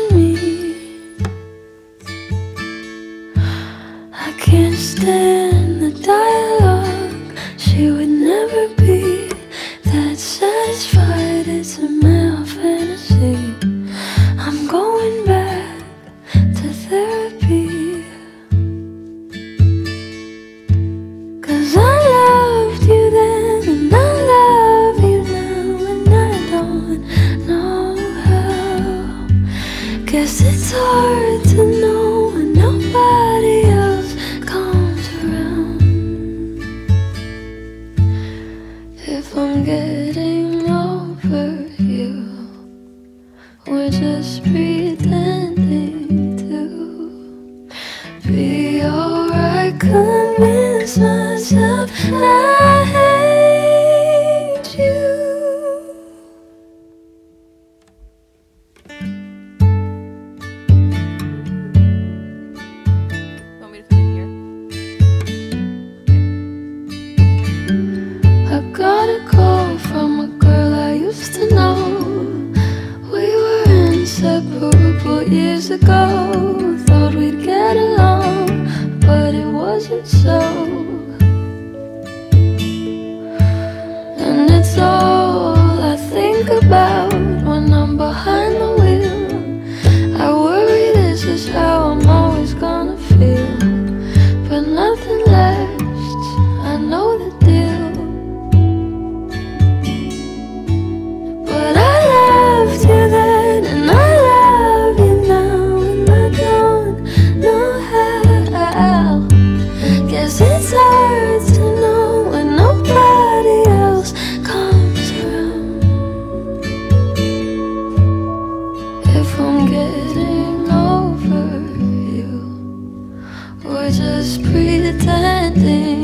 me. I can't stand the dialogue. She would never be that satisfied. It's a male fantasy. I'm going back to therapy. 'Cause I loved you then and I love you now, and I don't know how. Guess it's hard to know when nobody else comes around. If I'm getting over you, we're just pretending to be alright. Convince myself I hate you. Want me to put it here? I got a call from a girl I used to know. We were inseparable years ago. Thought we'd get along, but it wasn't so. And it's all I think about when I'm behind the wheel. I worry this is how I'm always gonna feel, but nothing lasts, I know the deal. But I loved you then and I love you now, and I don't know how. Guess it's hard to know when nobody else comes around. If I'm getting over you, we're just pretending